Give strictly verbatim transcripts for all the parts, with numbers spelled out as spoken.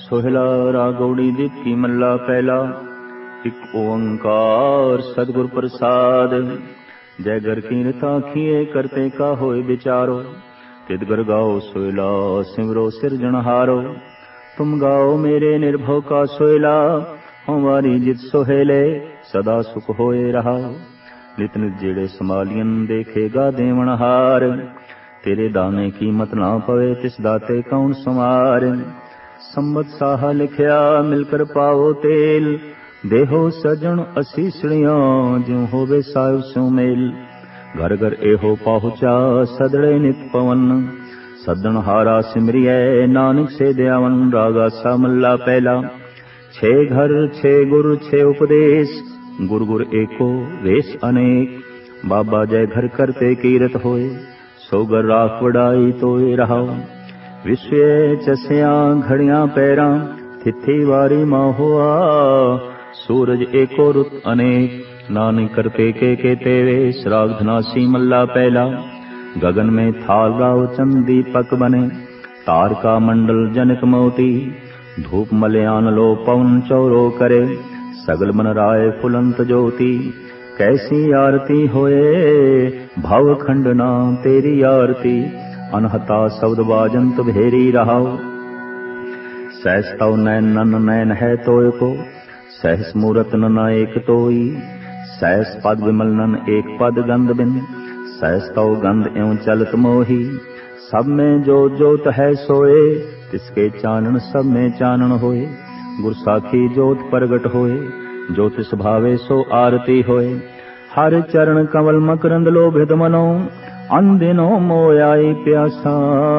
सोहला रागौड़ी दित्ती मल्ला पहला। एक ओंकार सतगुर प्रसाद। जय घर कीरता खिए करते का होए विचारो। तिद घर गाओ सोहला सिमरो सिरजनहारो। तुम गाओ मेरे निर्भव का सोहला। हमारी जित सोहेले सदा सुख होए रहा। नित नित जेड़े संभालियन देखेगा देवनहार। तेरे दाने की मत ना पवे तिस दाते कौन समार। संबत साहा लिखिया मिलकर पाओ तेल। देहो सजन असीसड़ियां ज्यों होवे साहिब स्यों मेल। घर घर एहो पहुँचा सदड़े नित पवन। सदन हारा सिमरिय नानक से दयावन। रागा सा मल्ला पहला। छे घर छे गुर छे उपदेश। गुर गुर एको वेश अनेक। बाबा जय घर करते कीरत होए। सो घर राख वड़ाई तोए रहाओ। विश्व चसिया घड़ियां पैरा। थिथी वारी माहुआ। सूरज एको रुत अनेक। नानक करते के के तेवे श्राग धनासी मल्ला पहला। गगन में थाल गाव चंद दीपक बने। तारका मंडल जनक मोती। धूप मलयान लो पवन चौरो करे। सगल मन राय फुलंत ज्योति। कैसी आरती होए भव खंडना तेरी आरती। अनहता शब्द बाजंत भेरी रहाओ। सहस तव नैन नन नैन है तोय को। सहस मूरत नन एक तोई। सहस पद विमल नन एक पद गंध बिन। सहस तव गंध एवं चलत मोही। सब में जो जोत है सोए। तिसके चानन सब में चानन होए। गुर साखी जोत प्रगट होए। जो तिस भावे सो आरती होए। हर चरण कमल मकरंद लोभित मनो। अनदिनो मोयाई प्यासा।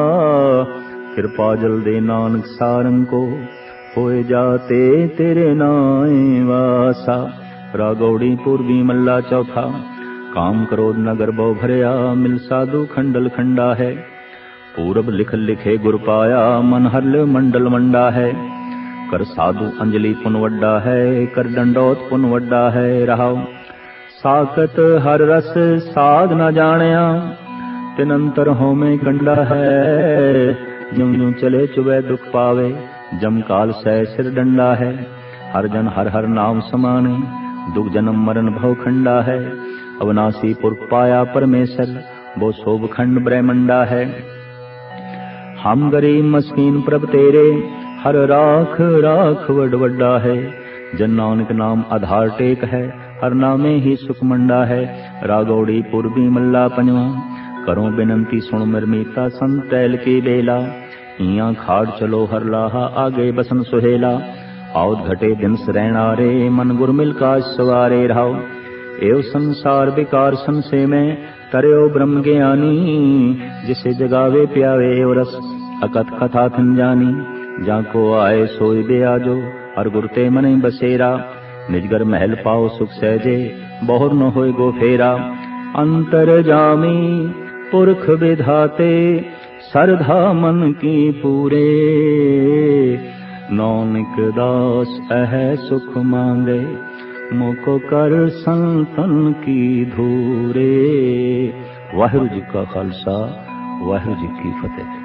कृपा जल दे नानक सारंग को। होए जाते तेरे नाए वासा। रागौड़ी पूर्वी मल्ला चौथा। काम क्रोध नगर बहु भरया। मिल साधु खंडल खंडा है। पूरब लिख लिखे गुर पाया। मन हरल मंडल मंडा है। कर साधु अंजलि पुन वड्डा है। कर दंडोत पुन वड्डा है रहाओ। साकत हर रस साध न जानिया। तिनंतर हो में कंडा है। यूं यूं चले चुबे दुख पावे। जम काल सै सिर डंडा है। हर जन हर हर नाम समाने। दुख जन्म मरण भव खंडा है। अविनाशी पुर पाया परमेश्वर। वो शोभ खंड ब्रह्मंडा है। हम गरीब मस्कीन प्रभ तेरे। हर राख राख वड वड्डा है। जन नानक नाम आधार टेक है। हर नामे ही सुख मंडा है। रागौड़ी पूर्वी मल्ला पंजवा। करो बिनंती सुन मिरमीता संतैल की बेला। इया खाड़ चलो हर लाहा आगे बसन सुहेला। आओ घटे दिन सरैना रे मन गुर मिल का सवारे रहाओ। एव संसार विकार संशय में तरयो ब्रह्म ज्ञानी। जिसे जगावे प्यावे एव रस अकथ कथा थन जानी। जाको आए सोई दे आजो हर गुर ते मने बसेरा। निजगर महल पाओ सुख सहजे बहुर न होए गो फेरा। अंतर जामी पुरख विधाते सरधा मन की पूरे। नानक दास अह सुख मांगे मोको कर संतन की धूरे। वाहिगुरू जी का खालसा वाहिगुरू जी की फतेह।